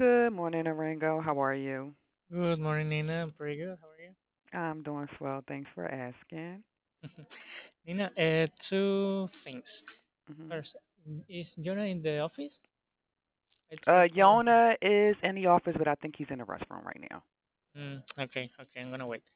Good morning, Arango. How are you? Good morning, Nina. I'm pretty good. How are you? I'm doing swell. Thanks for asking. Nina, two things. hmm First, is Jonah in the office? I tried calling him. Yona is in the office, but I think he's in the restroom right now. Okay, I'm gonna wait.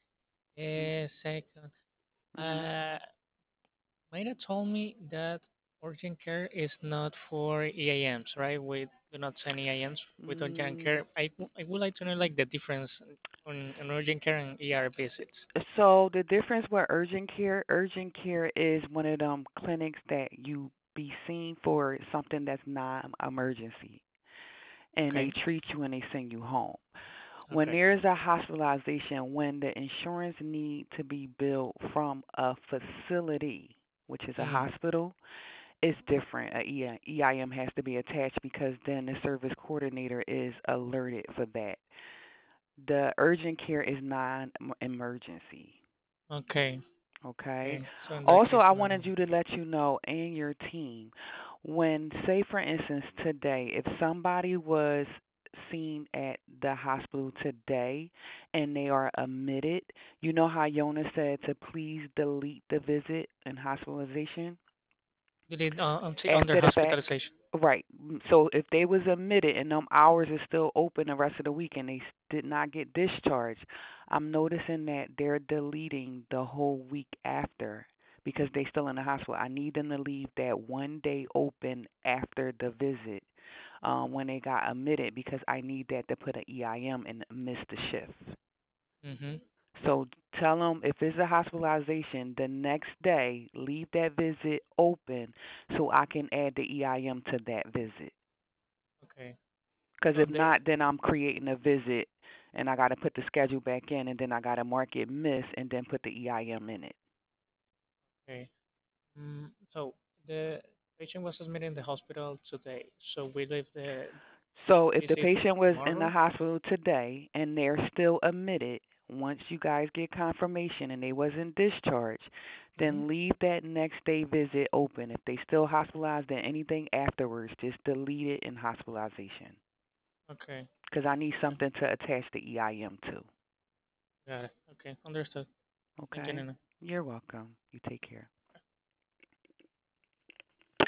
Second, Mm-hmm. uh, Mayra told me that urgent care is not for EAMs, right? We do not send EAMs with urgent Mm, care. I would like to know like the difference on urgent care and ER visits. so the difference with urgent care is one of them clinics that you be seen for something that's not emergency, and they Okay, treat you and they send you home. When okay. there's a hospitalization, when the insurance need to be billed from a facility, which is a Mm, hospital, it's different. EIM has to be attached because then the service coordinator is alerted for that. The urgent care is non-emergency. okay, Okay. okay. So in that Also, case, I no. wanted you to let you know and your team when, say, for instance, today, if somebody was seen at the hospital today and they are admitted, you know how Yona said to please delete the visit and hospitalization Did it under after the fact? hospitalization? Right. So if they was admitted and them hours is still open the rest of the week and they did not get discharged, I'm noticing that they're deleting the whole week after because they still in the hospital. I need them to leave that one day open after the visit when they got admitted because I need that to put an EIM and miss the shift. Mm-hmm. So tell them if it's a hospitalization, the next day leave that visit open so I can add the EIM to that visit. Okay. Because So if the not, then I'm creating a visit and I got to put the schedule back in and then I got to mark it miss and then put the EIM in it. okay. So the patient was admitted in the hospital today. So we leave the So if the visit patient was in the tomorrow. hospital today and they're still admitted, once you guys get confirmation and they wasn't discharged, Mm-hmm. then leave that next day visit open. If they still hospitalized, then anything afterwards, just delete it in hospitalization. Okay. Because I need Okay. something to attach the EIM to. Got it. Okay. Understood. Thank you, Okay? Nina. You're welcome. You take care.